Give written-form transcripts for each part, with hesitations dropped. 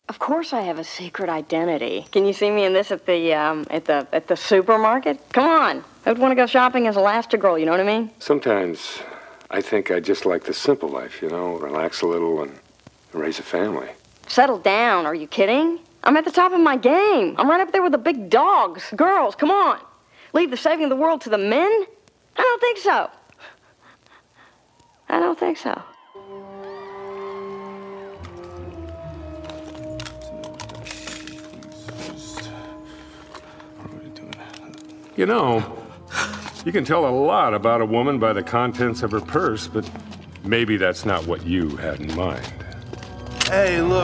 Of course I have a secret identity. Can you see me in this at the supermarket? Come on. I would want to go shopping as Elastigirl, you know what I mean? Sometimes I think I just like the simple life, relax a little and raise a family. Settle down, are you kidding? I'm at the top of my game. I'm right up there with the big dogs. Girls, come on. Leave the saving of the world to the men? I don't think so. I don't think so. You can tell a lot about a woman by the contents of her purse, but maybe that's not what you had in mind. Hey, look.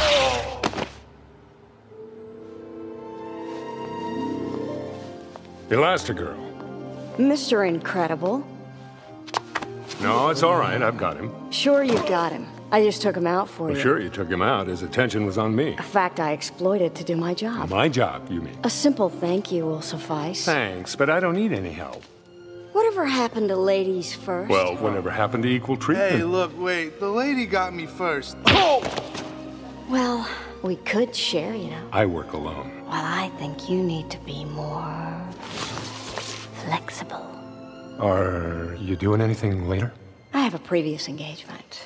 Elastigirl. Mr. Incredible. No, it's all right. I've got him. Sure you got him. I just took him out for you. Sure, you took him out. His attention was on me. A fact I exploited to do my job. My job, you mean? A simple thank you will suffice. Thanks, but I don't need any help. Whatever happened to ladies first? Well, whatever happened to equal treatment? Hey, look, wait. The lady got me first. Oh! Well, we could share, I work alone. Well, I think you need to be more flexible. Are you doing anything later? I have a previous engagement.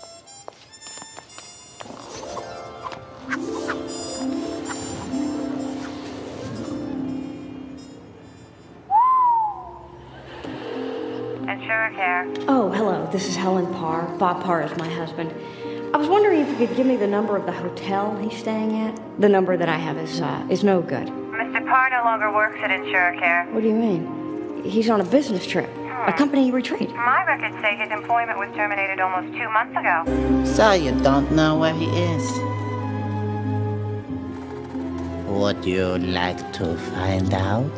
Insuricare. Oh, hello. This is Helen Parr. Bob Parr is my husband. I was wondering if you could give me the number of the hotel he's staying at. The number that I have is no good. Mr. Parr no longer works at Insuricare. What do you mean? He's on a business trip. A company retreat. My records say his employment was terminated almost 2 months ago. So you don't know where he is? Would you like to find out?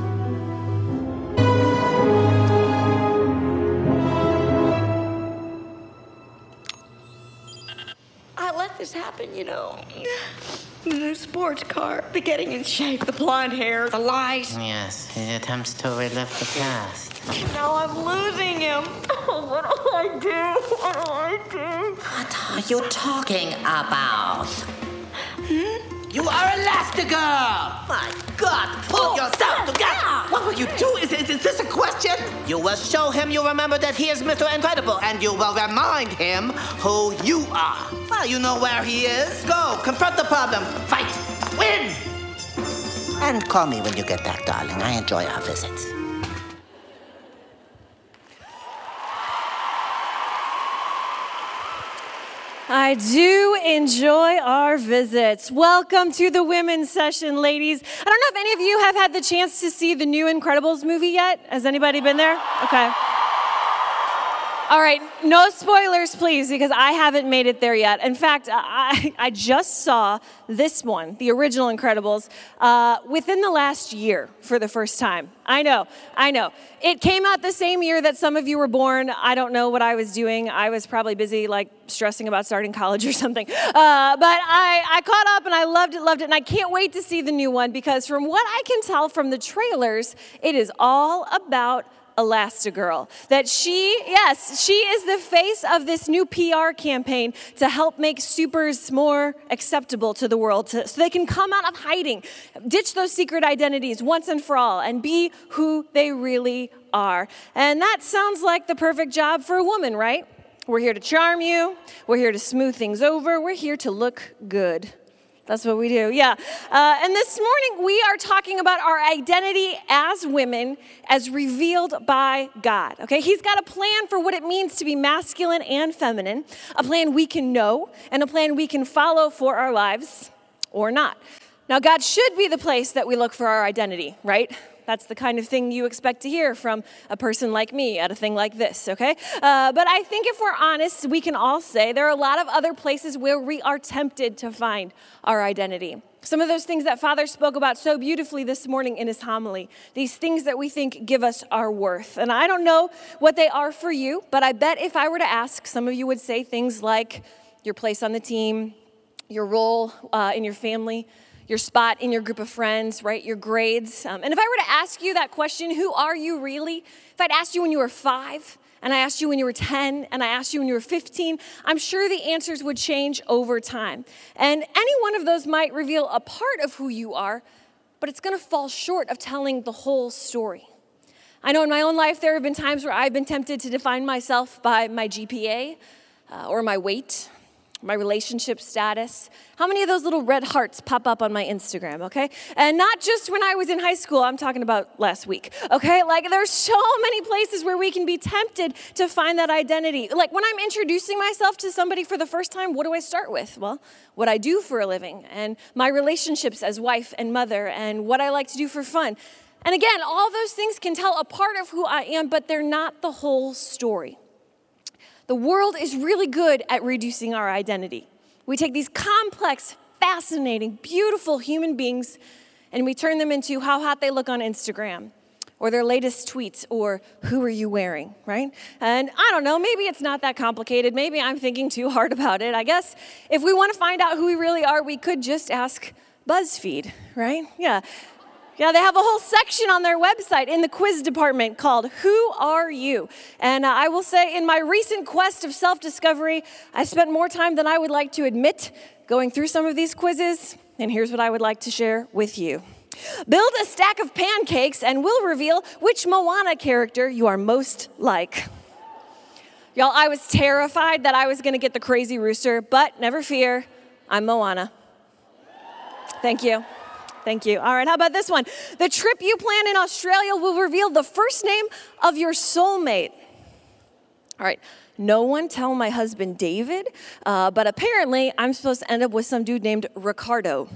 I let this happen, The new sports car, the getting in shape, the blonde hair, the lies. Yes, he attempts to relive the past. Now I'm losing him. Oh, what do I do? What do I do? What are you talking about? You are Elastigirl! My God, pull yourself together! What will you do? Is this a question? You will show him you remember that he is Mr. Incredible, and you will remind him who you are. Well, you know where he is. Go, confront the problem. Fight. Win! And call me when you get back, darling. I enjoy our visits. I do enjoy our visits. Welcome to the women's session, ladies. I don't know if any of you have had the chance to see the new Incredibles movie yet. Has anybody been there? Okay. All right, no spoilers, please, because I haven't made it there yet. In fact, I just saw this one, the original Incredibles, within the last year for the first time. I know. It came out the same year that some of you were born. I don't know what I was doing. I was probably busy, stressing about starting college or something. But I caught up and I loved it, and I can't wait to see the new one because from what I can tell from the trailers, it is all about Elastigirl. That she is the face of this new PR campaign to help make supers more acceptable to the world, so they can come out of hiding, ditch those secret identities once and for all, and be who they really are. And that sounds like the perfect job for a woman, right? We're here to charm you. We're here to smooth things over. We're here to look good. That's what we do, yeah. And this morning, we are talking about our identity as women as revealed by God, okay? He's got a plan for what it means to be masculine and feminine, a plan we can know, and a plan we can follow for our lives or not. Now, God should be the place that we look for our identity, right? That's the kind of thing you expect to hear from a person like me at a thing like this, okay? But I think if we're honest, we can all say there are a lot of other places where we are tempted to find our identity. Some of those things that Father spoke about so beautifully this morning in his homily, these things that we think give us our worth. And I don't know what they are for you, but I bet if I were to ask, some of you would say things like your place on the team, your role in your family, your spot in your group of friends, right? Your grades. And if I were to ask you that question, who are you really? If I'd asked you when you were 5, and I asked you when you were 10, and I asked you when you were 15, I'm sure the answers would change over time. And any one of those might reveal a part of who you are, but it's gonna fall short of telling the whole story. I know in my own life there have been times where I've been tempted to define myself by my GPA, or my weight, my relationship status. How many of those little red hearts pop up on my Instagram, okay? And not just when I was in high school, I'm talking about last week, okay? Like, there's so many places where we can be tempted to find that identity. Like, when I'm introducing myself to somebody for the first time, what do I start with? Well, what I do for a living, and my relationships as wife and mother, and what I like to do for fun. And again, all those things can tell a part of who I am, but they're not the whole story. The world is really good at reducing our identity. We take these complex, fascinating, beautiful human beings and we turn them into how hot they look on Instagram or their latest tweets or who are you wearing, right? And I don't know, maybe it's not that complicated. Maybe I'm thinking too hard about it. I guess if we want to find out who we really are, we could just ask BuzzFeed, right? Yeah, they have a whole section on their website in the quiz department called Who Are You? And I will say in my recent quest of self-discovery, I spent more time than I would like to admit going through some of these quizzes, and here's what I would like to share with you. Build a stack of pancakes and we'll reveal which Moana character you are most like. Y'all, I was terrified that I was gonna get the crazy rooster, but never fear, I'm Moana. Thank you. Thank you. All right, how about this one? The trip you plan in Australia will reveal the first name of your soulmate. All right, no one tell my husband David, but apparently I'm supposed to end up with some dude named Ricardo.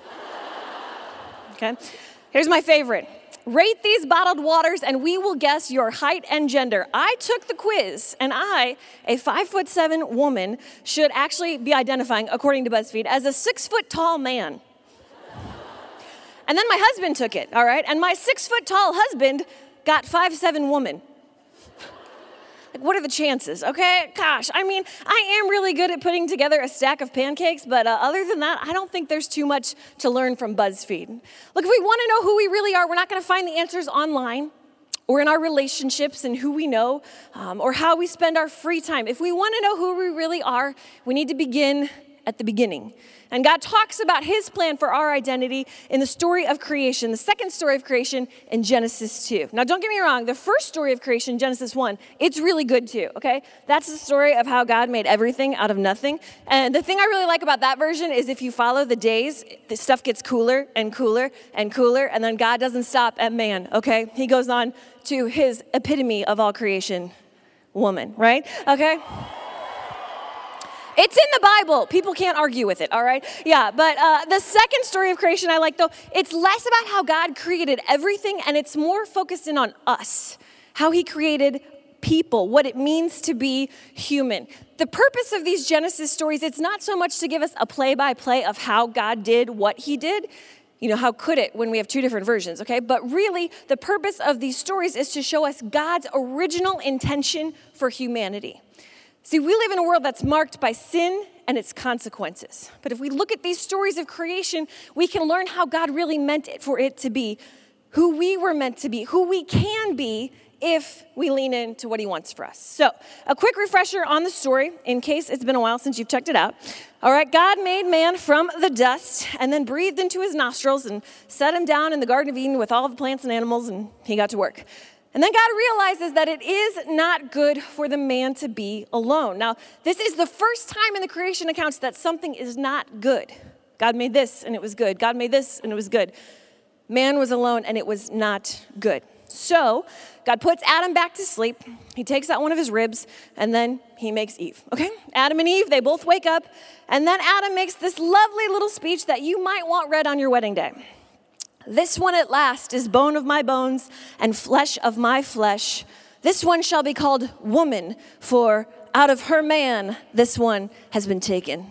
Okay, here's my favorite. Rate these bottled waters and we will guess your height and gender. I took the quiz and I, a 5'7" woman, should actually be identifying, according to BuzzFeed, as a 6 foot tall man. And then my husband took it, all right? And my 6 foot tall husband got 5'7" woman. Like, what are the chances, okay? Gosh, I mean, I am really good at putting together a stack of pancakes, but other than that, I don't think there's too much to learn from BuzzFeed. Look, if we want to know who we really are, we're not going to find the answers online or in our relationships and who we know or how we spend our free time. If we want to know who we really are, we need to begin at the beginning. And God talks about his plan for our identity in the story of creation, the second story of creation in Genesis 2. Now, don't get me wrong, the first story of creation, Genesis 1, it's really good too, okay? That's the story of how God made everything out of nothing. And the thing I really like about that version is if you follow the days, the stuff gets cooler and cooler and cooler, and then God doesn't stop at man, okay? He goes on to his epitome of all creation, woman, right? Okay? It's in the Bible. People can't argue with it, all right? Yeah, but the second story of creation I like, though, it's less about how God created everything, and it's more focused in on us, how he created people, what it means to be human. The purpose of these Genesis stories, it's not so much to give us a play-by-play of how God did what he did. You know, how could it when we have two different versions, okay? But really, the purpose of these stories is to show us God's original intention for humanity. See, we live in a world that's marked by sin and its consequences. But if we look at these stories of creation, we can learn how God really meant it for it to be who we were meant to be, who we can be if we lean into what he wants for us. So, a quick refresher on the story, in case it's been a while since you've checked it out. All right, God made man from the dust and then breathed into his nostrils and set him down in the Garden of Eden with all the plants and animals, and he got to work. And then God realizes that it is not good for the man to be alone. Now, this is the first time in the creation accounts that something is not good. God made this and it was good. God made this and it was good. Man was alone and it was not good. So, God puts Adam back to sleep. He takes out one of his ribs and then he makes Eve, okay? Adam and Eve, they both wake up, and then Adam makes this lovely little speech that you might want read on your wedding day. This one at last is bone of my bones and flesh of my flesh. This one shall be called woman, for out of her man this one has been taken.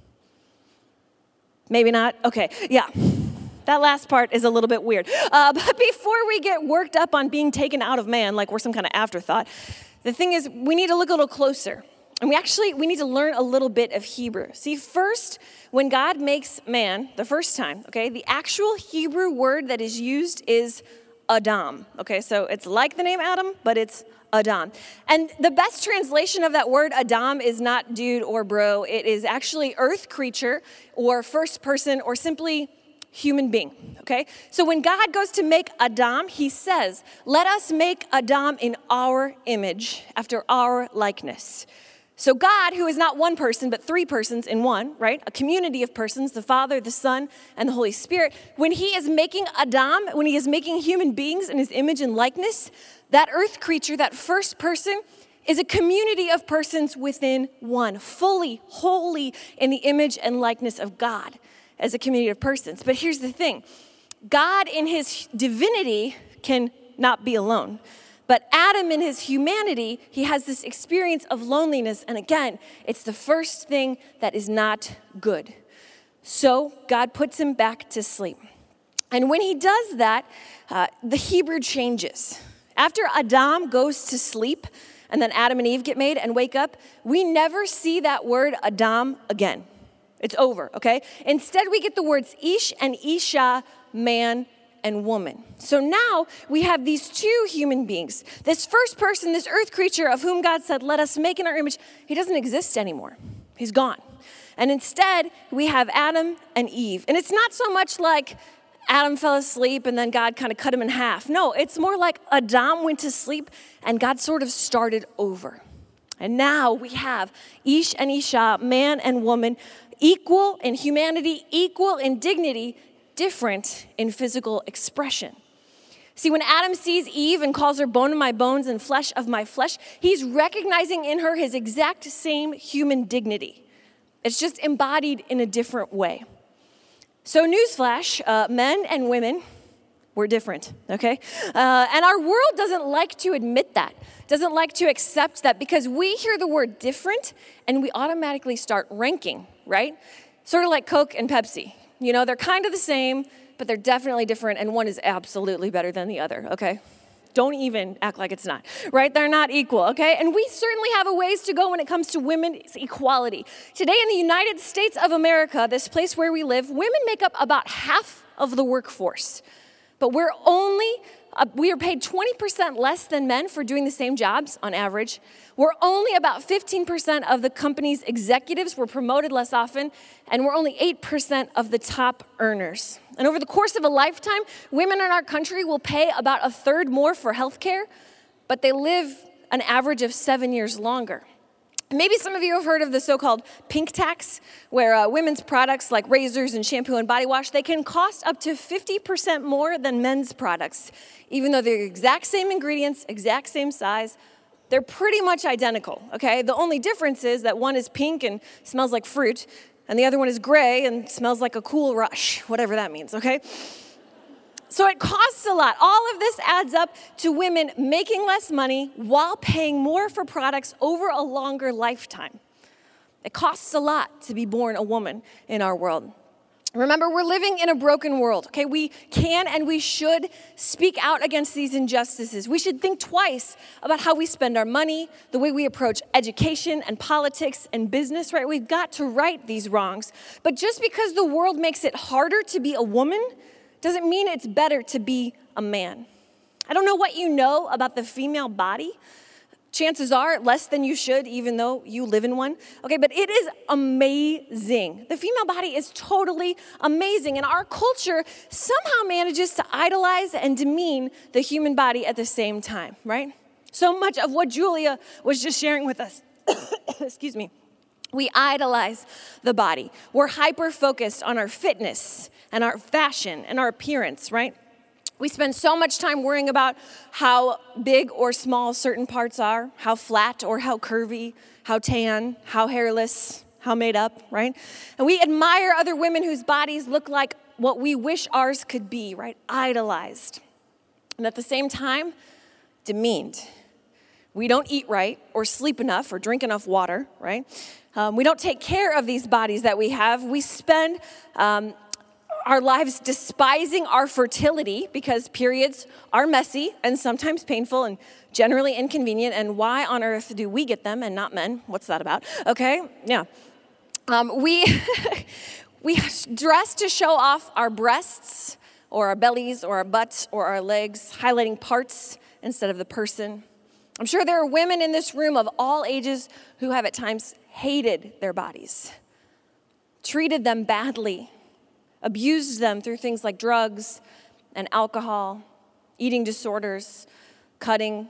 Maybe not? Okay, yeah. That last part is a little bit weird. But before we get worked up on being taken out of man, like we're some kind of afterthought, the thing is we need to look a little closer. And we need to learn a little bit of Hebrew. See, first, when God makes man the first time, okay, the actual Hebrew word that is used is Adam. Okay, so it's like the name Adam, but it's Adam. And the best translation of that word Adam is not dude or bro. It is actually earth creature or first person or simply human being, okay? So when God goes to make Adam, he says, let us make Adam in our image, after our likeness. So God, who is not one person, but three persons in one, right? A community of persons, the Father, the Son, and the Holy Spirit. When he is making Adam, when he is making human beings in his image and likeness, that earth creature, that first person, is a community of persons within one, fully, wholly in the image and likeness of God as a community of persons. But here's the thing. God in his divinity can not be alone. But Adam in his humanity, he has this experience of loneliness. And again, it's the first thing that is not good. So God puts him back to sleep. And when he does that, the Hebrew changes. After Adam goes to sleep, and then Adam and Eve get made and wake up, we never see that word Adam again. It's over, okay? Instead, we get the words Ish and Isha, man and woman. So now we have these two human beings. This first person, this earth creature of whom God said, let us make in our image, he doesn't exist anymore. He's gone. And instead, we have Adam and Eve. And it's not so much like Adam fell asleep and then God kind of cut him in half. No, it's more like Adam went to sleep and God sort of started over. And now we have Ish and Isha, man and woman, equal in humanity, equal in dignity, different in physical expression. See, when Adam sees Eve and calls her bone of my bones and flesh of my flesh, he's recognizing in her his exact same human dignity. It's just embodied in a different way. So newsflash, men and women, we're different, okay? And our world doesn't like to admit that, doesn't like to accept that, because we hear the word different and we automatically start ranking, right? Sort of like Coke and Pepsi. You know, they're kind of the same, but they're definitely different, and one is absolutely better than the other, okay? Don't even act like it's not, right? They're not equal, okay? And we certainly have a ways to go when it comes to women's equality. Today in the United States of America, this place where we live, women make up about half of the workforce. But we are paid 20% less than men for doing the same jobs on average. We're only about 15% of the company's executives were promoted less often, and we're only 8% of the top earners. And over the course of a lifetime, women in our country will pay about a third more for health care, but they live an average of 7 years longer. Maybe some of you have heard of the so-called pink tax, where women's products like razors and shampoo and body wash, they can cost up to 50% more than men's products. Even though they're the exact same ingredients, exact same size, they're pretty much identical, okay? The only difference is that one is pink and smells like fruit, and the other one is gray and smells like a Cool Rush, whatever that means, okay? So it costs a lot. All of this adds up to women making less money while paying more for products over a longer lifetime. It costs a lot to be born a woman in our world. Remember, we're living in a broken world, okay? We can and we should speak out against these injustices. We should think twice about how we spend our money, the way we approach education and politics and business, right? We've got to right these wrongs. But just because the world makes it harder to be a woman doesn't mean it's better to be a man. I don't know what you know about the female body. Chances are less than you should, even though you live in one. Okay, but it is amazing. The female body is totally amazing. And our culture somehow manages to idolize and demean the human body at the same time, right? So much of what Julia was just sharing with us, excuse me, we idolize the body. We're hyper-focused on our fitness and our fashion and our appearance, right? We spend so much time worrying about how big or small certain parts are, how flat or how curvy, how tan, how hairless, how made up, right? And we admire other women whose bodies look like what we wish ours could be, right? Idolized. And at the same time, demeaned. We don't eat right or sleep enough or drink enough water, right? We don't take care of these bodies that we have. We spend our lives despising our fertility because periods are messy and sometimes painful and generally inconvenient. And why on earth do we get them and not men? What's that about? Okay, yeah. We dress to show off our breasts, or our bellies or our butts or our legs, highlighting parts instead of the person. I'm sure there are women in this room of all ages who have at times hated their bodies, treated them badly, abused them through things like drugs and alcohol, eating disorders, cutting,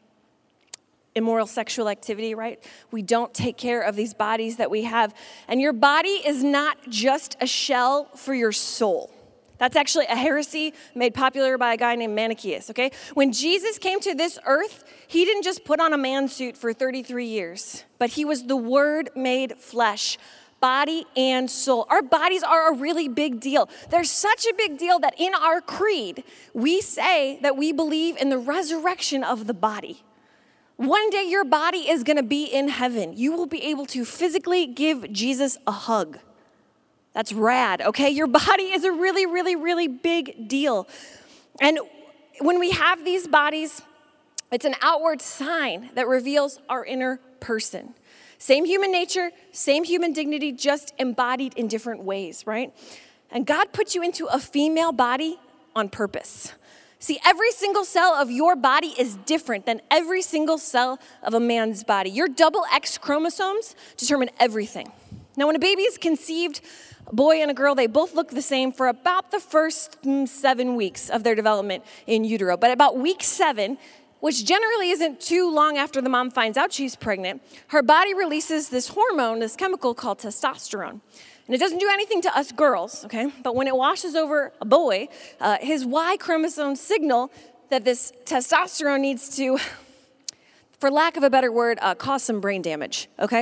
immoral sexual activity, right? We don't take care of these bodies that we have. And your body is not just a shell for your soul. That's actually a heresy made popular by a guy named Manichaeus, okay? When Jesus came to this earth, he didn't just put on a man suit for 33 years, but he was the Word made flesh, body and soul. Our bodies are a really big deal. They're such a big deal that in our creed, we say that we believe in the resurrection of the body. One day your body is gonna be in heaven. You will be able to physically give Jesus a hug. That's rad, okay? Your body is a really, really, really big deal. And when we have these bodies, it's an outward sign that reveals our inner person. Same human nature, same human dignity, just embodied in different ways, right? And God put you into a female body on purpose. See, every single cell of your body is different than every single cell of a man's body. Your double X chromosomes determine everything. Now, when a baby is conceived, a boy and a girl, they both look the same for about the first 7 weeks of their development in utero. But about week 7, which generally isn't too long after the mom finds out she's pregnant, her body releases this hormone, this chemical called testosterone. And it doesn't do anything to us girls, okay? But when it washes over a boy, his Y chromosome signal that this testosterone needs to, for lack of a better word, cause some brain damage, okay?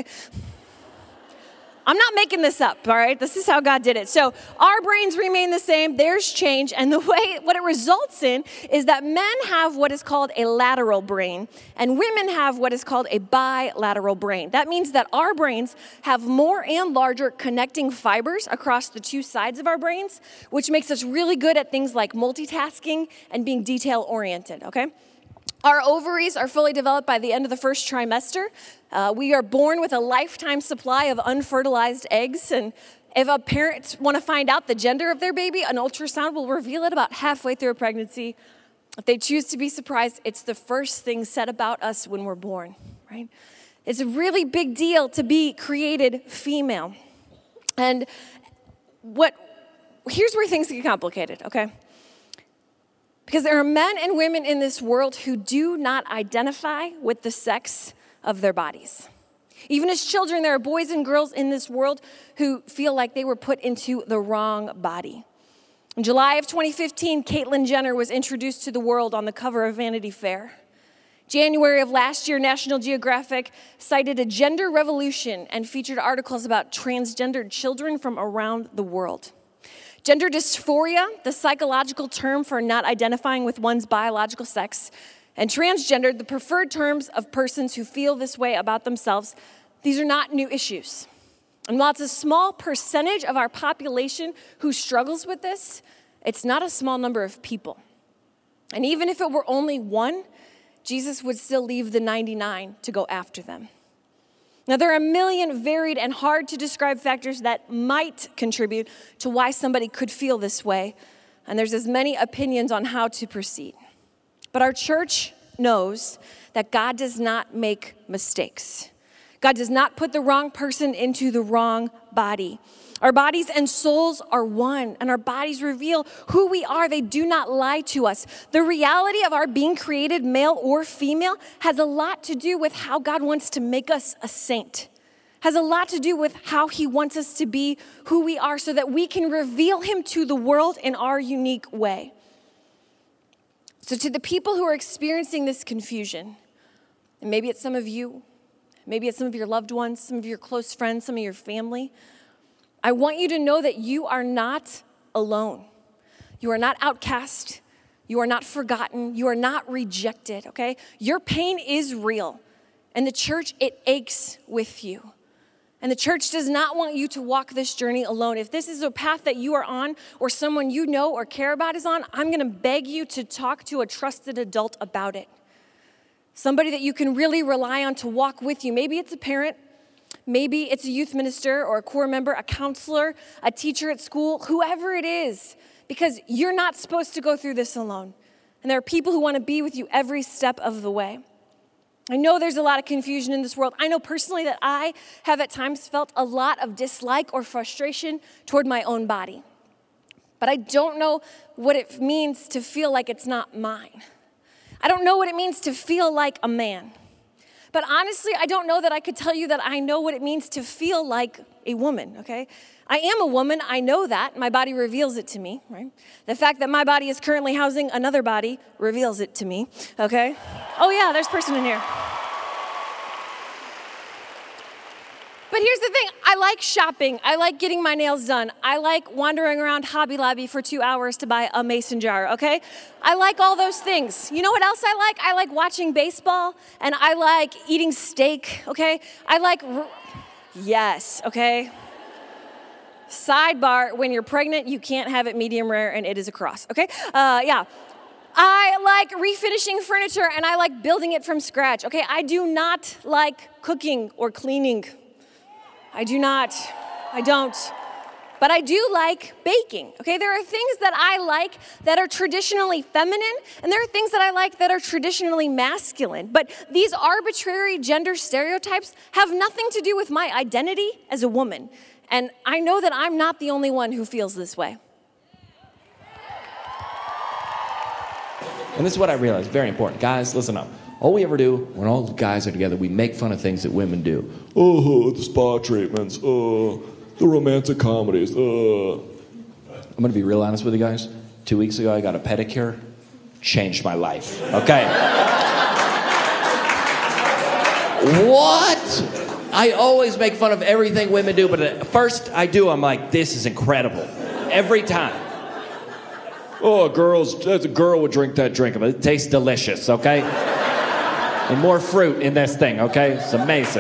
I'm not making this up, all right? This is how God did it. So our brains remain the same, theirs change, and what it results in is that men have what is called a lateral brain, and women have what is called a bilateral brain. That means that our brains have more and larger connecting fibers across the two sides of our brains, which makes us really good at things like multitasking and being detail-oriented, okay? Our ovaries are fully developed by the end of the first trimester. We are born with a lifetime supply of unfertilized eggs, and if a parent want to find out the gender of their baby, an ultrasound will reveal it about halfway through a pregnancy. If they choose to be surprised, it's the first thing said about us when we're born, right? It's a really big deal to be created female. And here's where things get complicated, okay? Because there are men and women in this world who do not identify with the sex of their bodies. Even as children, there are boys and girls in this world who feel like they were put into the wrong body. In July of 2015, Caitlyn Jenner was introduced to the world on the cover of Vanity Fair. January of last year, National Geographic cited a gender revolution and featured articles about transgendered children from around the world. Gender dysphoria, the psychological term for not identifying with one's biological sex, and transgendered, the preferred terms of persons who feel this way about themselves, these are not new issues. And while it's a small percentage of our population who struggles with this, it's not a small number of people. And even if it were only one, Jesus would still leave the 99 to go after them. Now, there are a million varied and hard to describe factors that might contribute to why somebody could feel this way, and there's as many opinions on how to proceed. But our church knows that God does not make mistakes. God does not put the wrong person into the wrong body. Our bodies and souls are one, and our bodies reveal who we are. They do not lie to us. The reality of our being created, male or female, has a lot to do with how God wants to make us a saint. Has a lot to do with how he wants us to be who we are so that we can reveal him to the world in our unique way. So to the people who are experiencing this confusion, and maybe it's some of you, maybe it's some of your loved ones, some of your close friends, some of your family, I want you to know that you are not alone. You are not outcast. You are not forgotten. You are not rejected, okay? Your pain is real. And the church, it aches with you. And the church does not want you to walk this journey alone. If this is a path that you are on or someone you know or care about is on, I'm going to beg you to talk to a trusted adult about it. Somebody that you can really rely on to walk with you. Maybe it's a parent. Maybe it's a youth minister or a core member, a counselor, a teacher at school, whoever it is, because you're not supposed to go through this alone. And there are people who want to be with you every step of the way. I know there's a lot of confusion in this world. I know personally that I have at times felt a lot of dislike or frustration toward my own body. But I don't know what it means to feel like it's not mine. I don't know what it means to feel like a man. But honestly, I don't know that I could tell you that I know what it means to feel like a woman, okay? I am a woman, I know that. My body reveals it to me, right? The fact that my body is currently housing another body reveals it to me, okay? Oh yeah, there's a person in here. But here's the thing, I like shopping. I like getting my nails done. I like wandering around Hobby Lobby for 2 hours to buy a mason jar, okay? I like all those things. You know what else I like? I like watching baseball, and I like eating steak, okay? Yes, okay? Sidebar, when you're pregnant, you can't have it medium rare, and it is a cross, okay? Yeah. I like refinishing furniture, and I like building it from scratch, okay? I do not like cooking or cleaning. I don't. But I do like baking, okay? There are things that I like that are traditionally feminine, and there are things that I like that are traditionally masculine. But these arbitrary gender stereotypes have nothing to do with my identity as a woman. And I know that I'm not the only one who feels this way. And this is what I realized, very important. Guys, listen up. All we ever do when all the guys are together, we make fun of things that women do. Oh, the spa treatments. Oh, the romantic comedies. I'm going to be real honest with you guys. 2 weeks ago, I got a pedicure. Changed my life. Okay? What? I always make fun of everything women do, but at first I'm like, this is incredible. Every time. Oh, a girl would drink that drink, but it tastes delicious, okay? And more fruit in this thing, okay? It's amazing.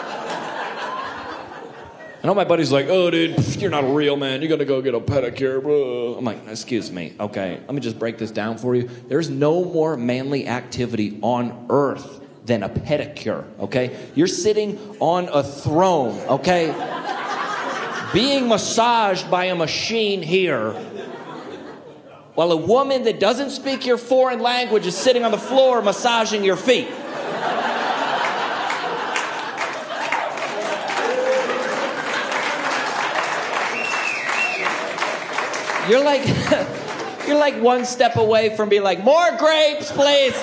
And all my buddies are like, oh, dude, you're not a real man. You gotta go get a pedicure. Blah. I'm like, excuse me, okay? Let me just break this down for you. There's no more manly activity on earth than a pedicure, okay? You're sitting on a throne, okay? Being massaged by a machine here, while a woman that doesn't speak your foreign language is sitting on the floor massaging your feet. You're like one step away from being like, more grapes, please.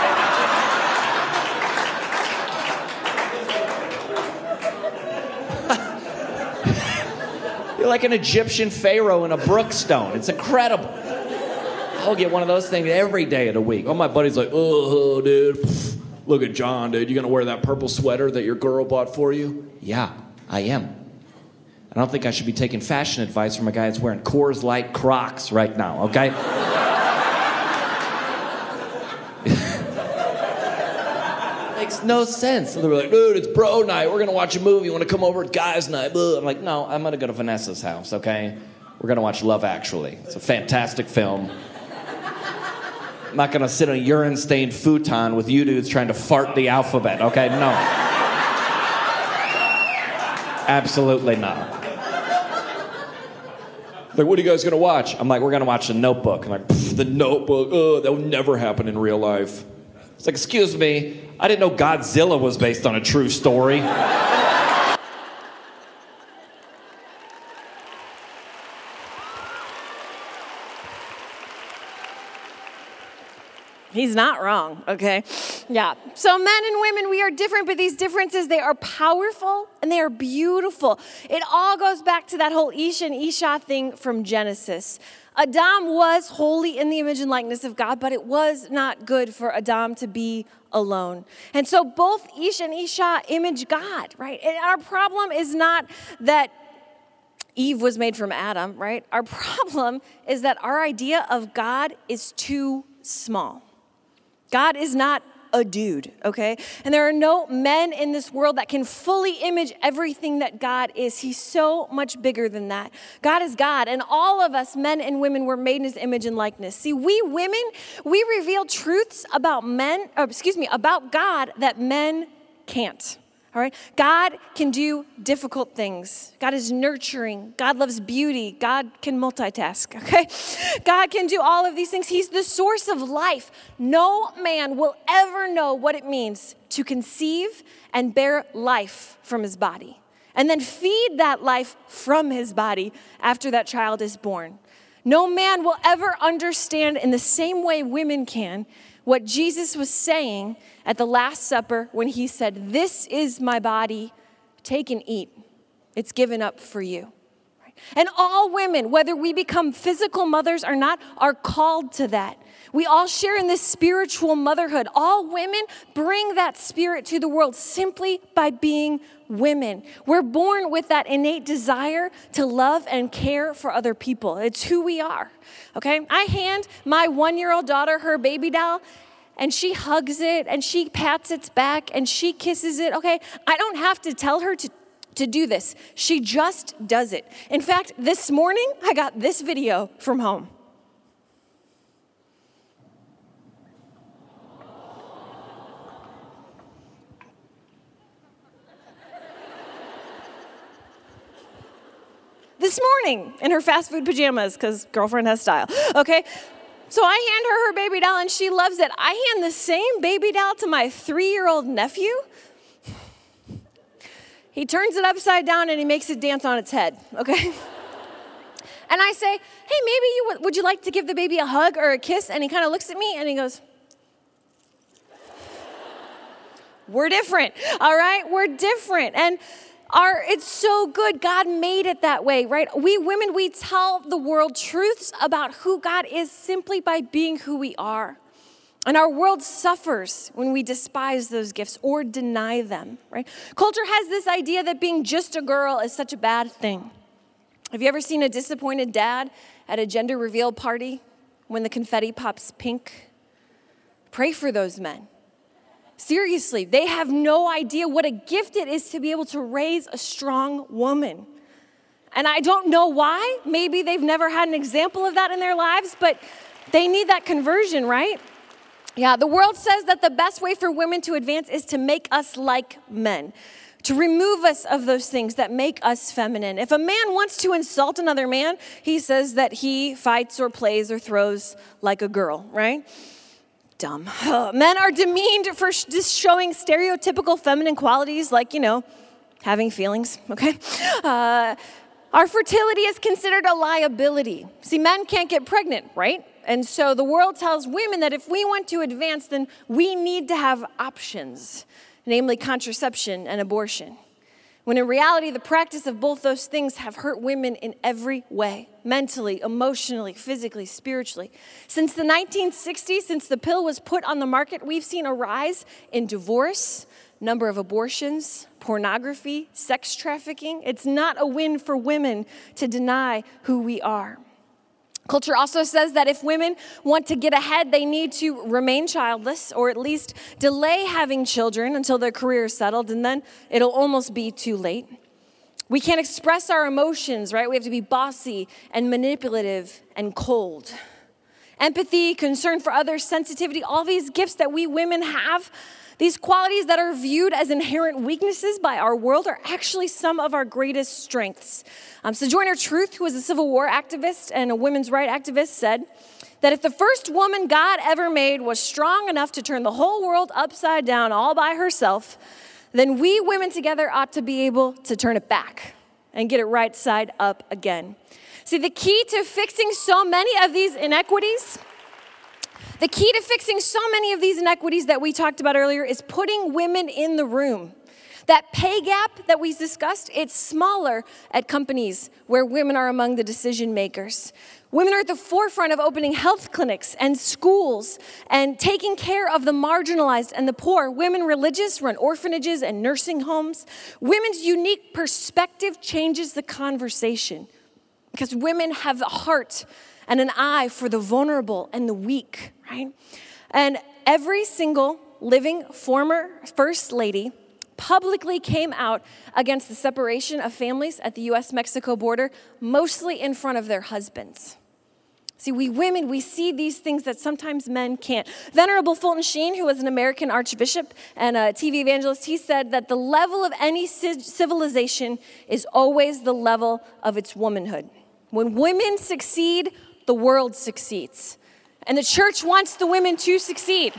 You're like an Egyptian pharaoh in a brookstone. It's incredible. I'll get one of those things every day of the week. All my buddies like, oh, dude, look at John, dude. You gonna wear that purple sweater that your girl bought for you? Yeah, I am. I don't think I should be taking fashion advice from a guy that's wearing Coors Light Crocs right now, okay? Makes no sense. So they were like, dude, it's bro night. We're going to watch a movie. You want to come over at guys night? I'm like, no, I'm going to go to Vanessa's house, okay? We're going to watch Love Actually. It's a fantastic film. I'm not going to sit on a urine-stained futon with you dudes trying to fart the alphabet, okay? No. Absolutely not. Like, what are you guys going to watch? I'm like, we're going to watch The Notebook. I'm like, The Notebook? Oh, that would never happen in real life. It's like, excuse me, I didn't know Godzilla was based on a true story. He's not wrong, okay? Yeah. So men and women, we are different, but these differences, they are powerful and they are beautiful. It all goes back to that whole Ish and Isha thing from Genesis. Adam was holy in the image and likeness of God, but it was not good for Adam to be alone. And so both Ish and Isha image God, right? And our problem is not that Eve was made from Adam, right? Our problem is that our idea of God is too small. God is not a dude, okay? And there are no men in this world that can fully image everything that God is. He's so much bigger than that. God is God, and all of us, men and women, were made in his image and likeness. See, we women, we reveal truths about about God that men can't. All right? God can do difficult things. God is nurturing. God loves beauty. God can multitask, okay? God can do all of these things. He's the source of life. No man will ever know what it means to conceive and bear life from his body, and then feed that life from his body after that child is born. No man will ever understand in the same way women can what Jesus was saying at the Last Supper when he said, "This is my body, take and eat. It's given up for you." And all women, whether we become physical mothers or not, are called to that. We all share in this spiritual motherhood. All women bring that spirit to the world simply by being women. We're born with that innate desire to love and care for other people. It's who we are, okay? I hand my 1-year-old daughter her baby doll, and she hugs it, and she pats its back, and she kisses it, okay? I don't have to tell her to do this. She just does it. In fact, this morning, I got this video from home. This morning in her fast food pajamas, because girlfriend has style, okay? So I hand her baby doll and she loves it. I hand the same baby doll to my 3-year-old nephew. He turns it upside down and he makes it dance on its head, okay? And I say, "Hey, maybe would you like to give the baby a hug or a kiss?" And he kind of looks at me and he goes, "We're different, all right? We're different." And it's so good. God made it that way, right? We women, we tell the world truths about who God is simply by being who we are. And our world suffers when we despise those gifts or deny them, right? Culture has this idea that being just a girl is such a bad thing. Have you ever seen a disappointed dad at a gender reveal party when the confetti pops pink? Pray for those men. Seriously, they have no idea what a gift it is to be able to raise a strong woman. And I don't know why. Maybe they've never had an example of that in their lives, but they need that conversion, right? Yeah, the world says that the best way for women to advance is to make us like men, to remove us of those things that make us feminine. If a man wants to insult another man, he says that he fights or plays or throws like a girl, right? Dumb. Men are demeaned for just showing stereotypical feminine qualities like, having feelings, okay? Our fertility is considered a liability. See, men can't get pregnant, right? And so the world tells women that if we want to advance, then we need to have options, namely contraception and abortion. When in reality, the practice of both those things have hurt women in every way, mentally, emotionally, physically, spiritually. Since the 1960s, since the pill was put on the market, we've seen a rise in divorce, number of abortions, pornography, sex trafficking. It's not a win for women to deny who we are. Culture also says that if women want to get ahead, they need to remain childless or at least delay having children until their career is settled, and then it'll almost be too late. We can't express our emotions, right? We have to be bossy and manipulative and cold. Empathy, concern for others, sensitivity, all these gifts that we women have, these qualities that are viewed as inherent weaknesses by our world are actually some of our greatest strengths. Sojourner Truth, who was a Civil War activist and a women's rights activist, said that if the first woman God ever made was strong enough to turn the whole world upside down all by herself, then we women together ought to be able to turn it back and get it right side up again. See, the key to fixing so many of these inequities that we talked about earlier is putting women in the room. That pay gap that we discussed, it's smaller at companies where women are among the decision makers. Women are at the forefront of opening health clinics and schools and taking care of the marginalized and the poor. Women religious run orphanages and nursing homes. Women's unique perspective changes the conversation because women have a heart and an eye for the vulnerable and the weak, right? And every single living former First Lady publicly came out against the separation of families at the U.S.-Mexico border, mostly in front of their husbands. See, we women, we see these things that sometimes men can't. Venerable Fulton Sheen, who was an American archbishop and a TV evangelist, he said that the level of any civilization is always the level of its womanhood. When women succeed, the world succeeds. And the church wants the women to succeed.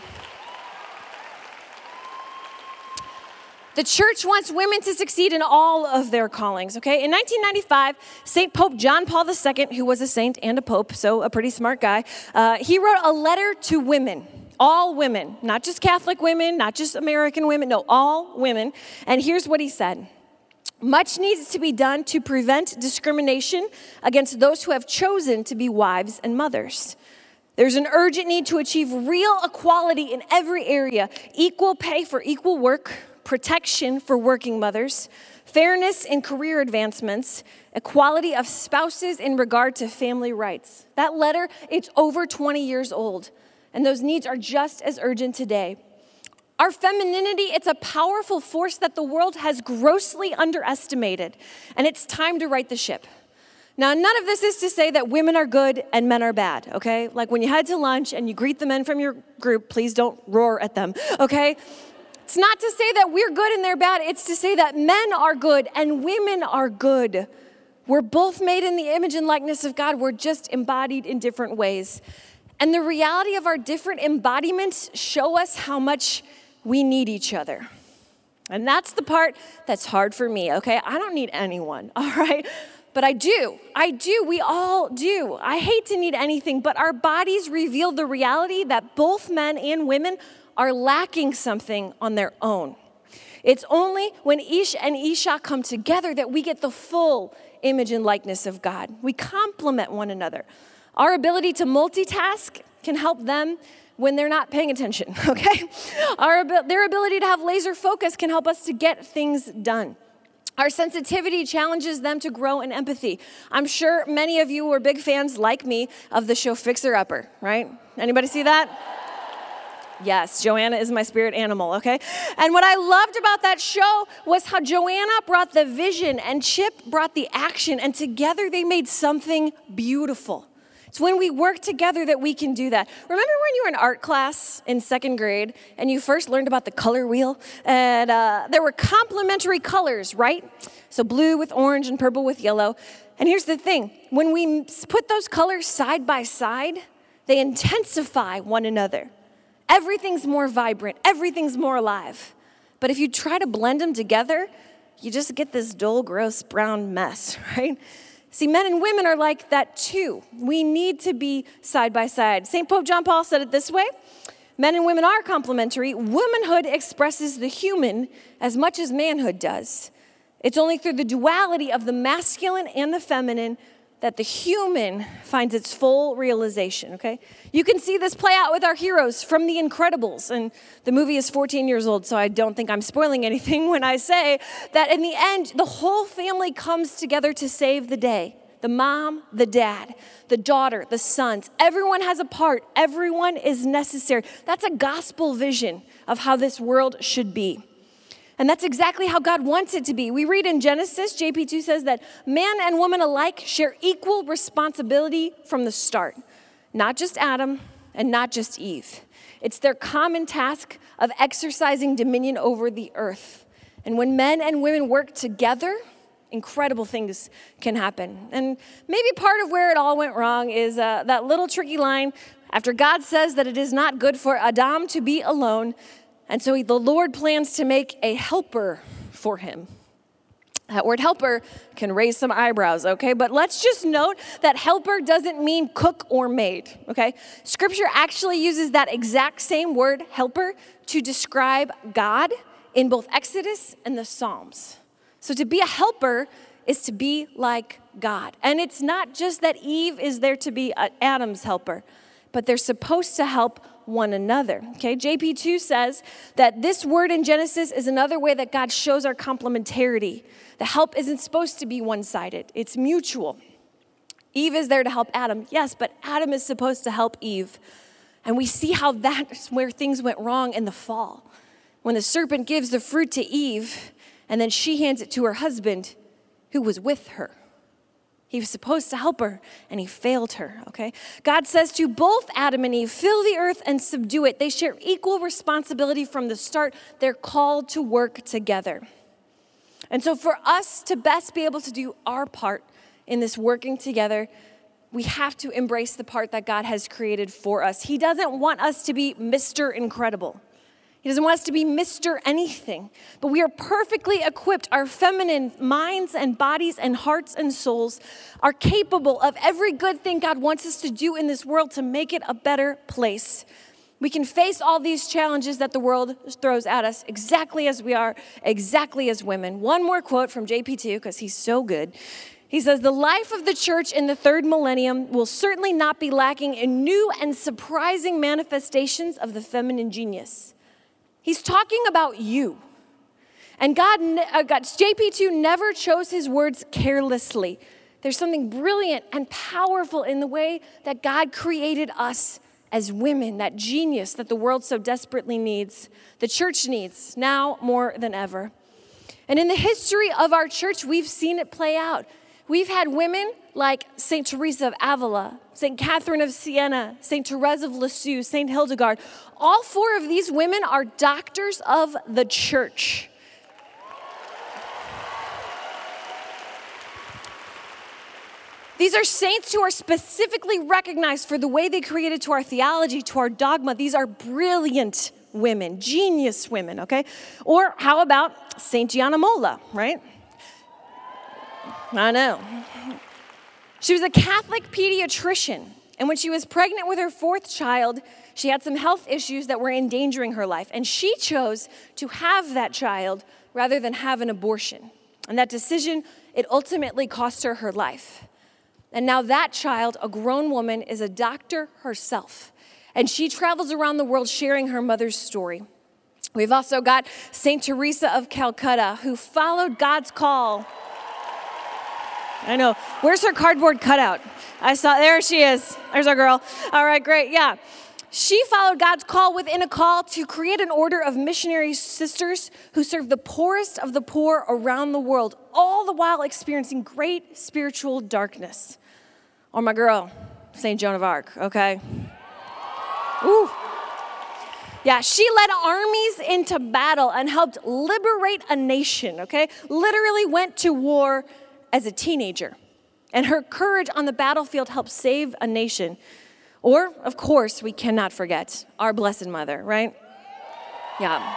The church wants women to succeed in all of their callings, okay? In 1995, St. Pope John Paul II, who was a saint and a pope, so a pretty smart guy, he wrote a letter to women, all women, not just Catholic women, not just American women, no, all women. And here's what he said. Much needs to be done to prevent discrimination against those who have chosen to be wives and mothers. There's an urgent need to achieve real equality in every area, equal pay for equal work, protection for working mothers, fairness in career advancements, equality of spouses in regard to family rights. That letter, it's over 20 years old, and those needs are just as urgent today. Our femininity, it's a powerful force that the world has grossly underestimated, and it's time to right the ship. Now, none of this is to say that women are good and men are bad, okay? Like when you head to lunch and you greet the men from your group, please don't roar at them, okay? It's not to say that we're good and they're bad. It's to say that men are good and women are good. We're both made in the image and likeness of God. We're just embodied in different ways. And the reality of our different embodiments show us how much we need each other. And that's the part that's hard for me, okay? I don't need anyone, all right? But I do, we all do. I hate to need anything, but our bodies reveal the reality that both men and women are lacking something on their own. It's only when Ish and Isha come together that we get the full image and likeness of God. We complement one another. Our ability to multitask can help them when they're not paying attention, okay? Their ability to have laser focus can help us to get things done. Our sensitivity challenges them to grow in empathy. I'm sure many of you were big fans, like me, of the show Fixer Upper, right? Anybody see that? Yes, Joanna is my spirit animal, okay? And what I loved about that show was how Joanna brought the vision and Chip brought the action, and together they made something beautiful. It's when we work together that we can do that. Remember when you were in art class in second grade and you first learned about the color wheel? And there were complementary colors, right? So blue with orange and purple with yellow. And here's the thing. When we put those colors side by side, they intensify one another. Everything's more vibrant. Everything's more alive. But if you try to blend them together, you just get this dull, gross, brown mess, right? See, men and women are like that too. We need to be side by side. St. Pope John Paul said it this way: men and women are complementary. Womanhood expresses the human as much as manhood does. It's only through the duality of the masculine and the feminine that the human finds its full realization, okay? You can see this play out with our heroes from The Incredibles, and the movie is 14 years old, so I don't think I'm spoiling anything when I say that in the end, the whole family comes together to save the day. The mom, the dad, the daughter, the sons, everyone has a part, everyone is necessary. That's a gospel vision of how this world should be. And that's exactly how God wants it to be. We read in Genesis, JP2 says that man and woman alike share equal responsibility from the start. Not just Adam and not just Eve. It's their common task of exercising dominion over the earth. And when men and women work together, incredible things can happen. And maybe part of where it all went wrong is that little tricky line after God says that it is not good for Adam to be alone. And so the Lord plans to make a helper for him. That word helper can raise some eyebrows, okay? But let's just note that helper doesn't mean cook or maid, okay? Scripture actually uses that exact same word, helper, to describe God in both Exodus and the Psalms. So to be a helper is to be like God. And it's not just that Eve is there to be Adam's helper, but they're supposed to help one another, okay? JP2 says that this word in Genesis is another way that God shows our complementarity. The help isn't supposed to be one-sided. It's mutual. Eve is there to help Adam, yes, but Adam is supposed to help Eve. And we see how that's where things went wrong in the fall. When the serpent gives the fruit to Eve, and then she hands it to her husband, who was with her. He was supposed to help her, and he failed her, okay? God says to both Adam and Eve, fill the earth and subdue it. They share equal responsibility from the start. They're called to work together. And so for us to best be able to do our part in this working together, we have to embrace the part that God has created for us. He doesn't want us to be Mr. Incredible. He doesn't want us to be Mr. Anything, but we are perfectly equipped. Our feminine minds and bodies and hearts and souls are capable of every good thing God wants us to do in this world to make it a better place. We can face all these challenges that the world throws at us exactly as we are, exactly as women. One more quote from JP2, because he's so good. He says, the life of the church in the third millennium will certainly not be lacking in new and surprising manifestations of the feminine genius. He's talking about you. And JP2 never chose his words carelessly. There's something brilliant and powerful in the way that God created us as women, that genius that the world so desperately needs, the church needs now more than ever. And in the history of our church, we've seen it play out. We've had women like St. Teresa of Avila, St. Catherine of Siena, St. Therese of Lisieux, St. Hildegard. All four of these women are doctors of the church. These are saints who are specifically recognized for the way they created to our theology, to our dogma. These are brilliant women, genius women, okay? Or how about St. Gianna Molla, right? I know. She was a Catholic pediatrician, and when she was pregnant with her fourth child, she had some health issues that were endangering her life, and she chose to have that child rather than have an abortion. And that decision, it ultimately cost her her life. And now that child, a grown woman, is a doctor herself, and she travels around the world sharing her mother's story. We've also got St. Teresa of Calcutta, who followed God's call. I know. Where's her cardboard cutout? There she is. There's our girl. All right, great. Yeah. She followed God's call within a call to create an order of missionary sisters who serve the poorest of the poor around the world, all the while experiencing great spiritual darkness. Or my girl, St. Joan of Arc, okay? Ooh. Yeah, she led armies into battle and helped liberate a nation, okay? Literally went to war as a teenager. And her courage on the battlefield helped save a nation. Or, of course, we cannot forget our Blessed Mother, right? Yeah.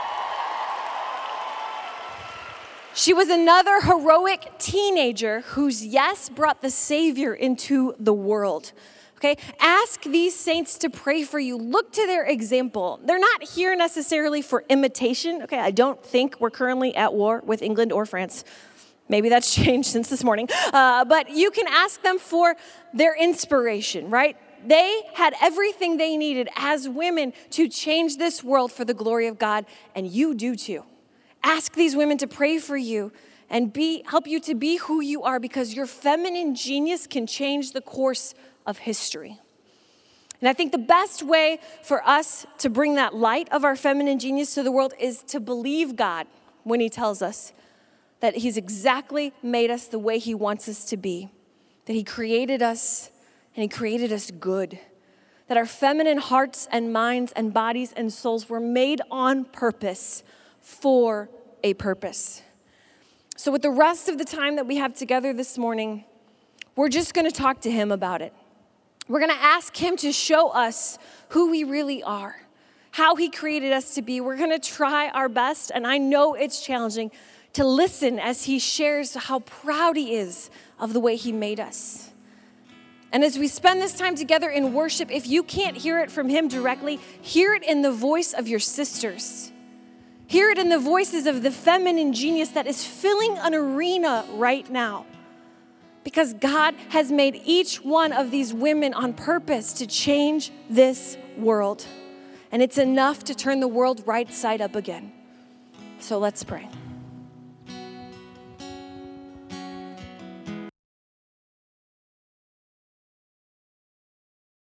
She was another heroic teenager whose yes brought the Savior into the world. Okay, ask these saints to pray for you. Look to their example. They're not here necessarily for imitation. Okay, I don't think we're currently at war with England or France. Maybe that's changed since this morning. But you can ask them for their inspiration, right? They had everything they needed as women to change this world for the glory of God, and you do too. Ask these women to pray for you and help you to be who you are, because your feminine genius can change the course of history. And I think the best way for us to bring that light of our feminine genius to the world is to believe God when He tells us that He's exactly made us the way He wants us to be, that He created us and He created us good, that our feminine hearts and minds and bodies and souls were made on purpose for a purpose. So with the rest of the time that we have together this morning, we're just going to talk to Him about it. We're going to ask Him to show us who we really are, how He created us to be. We're going to try our best, and I know it's challenging, to listen as He shares how proud He is of the way He made us. And as we spend this time together in worship, if you can't hear it from Him directly, hear it in the voice of your sisters. Hear it in the voices of the feminine genius that is filling an arena right now. Because God has made each one of these women on purpose to change this world. And it's enough to turn the world right side up again. So let's pray.